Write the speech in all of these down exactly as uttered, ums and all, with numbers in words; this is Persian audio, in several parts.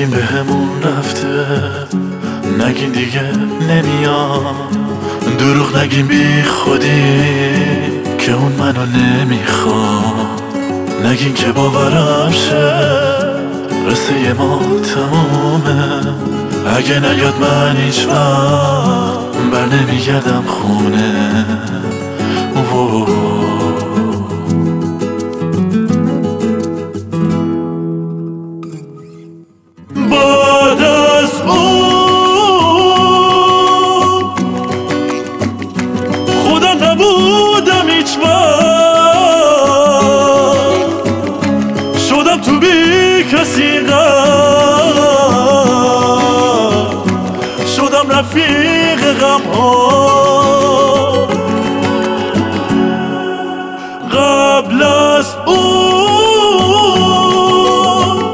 نگین به همون رفته، نگین دیگه نمیاد، دروغ نگین بی خودی که اون منو نمیخواد، نگین که باورم شه رسه ما تمومه، اگه نیاد من هیچ وقت بر نمیگردم خونه. بعد از اون خدا نبودم هیچ وقت، شدم تو بی کسی غم، شدم رفیق غم ها. قبل از اون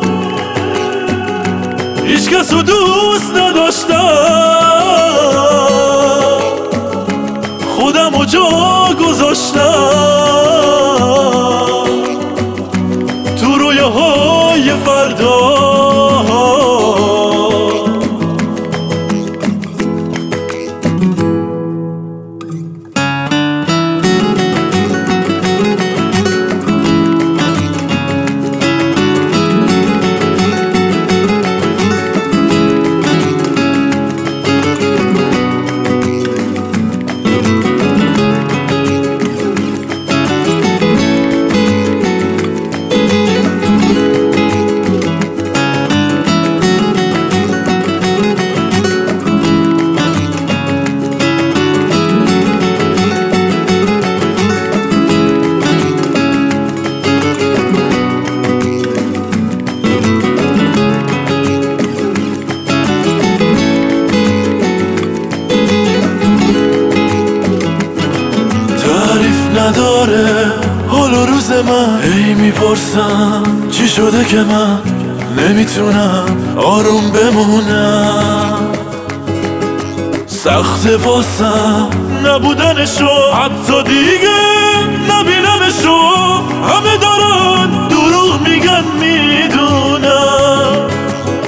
هیچ کس رو دوست نداشتم، خودم رو جا گذاشتم تو رویاهای فردا. نداره حال و روز من، هی میپرسم چی شده که من نمیتونم آروم بمونم، سخت واسم نبودنشو، حتی دیگه نبینمشو، همه دارن دروغ میگن میدونم.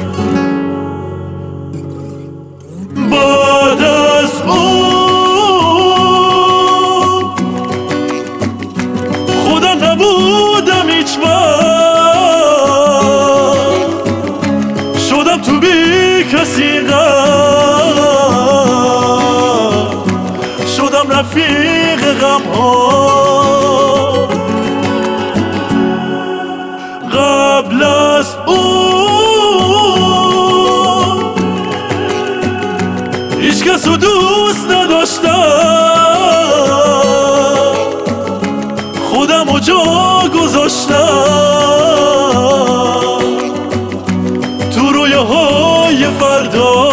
بعد از اون نبودم هیچ وقت، شدم تو بی کسی غم، شدم رفیق غم ها. قبل از اون هیچ کس رو دوست نداشتم، خودم رو جا گذاشتم تو رویاهای فردا.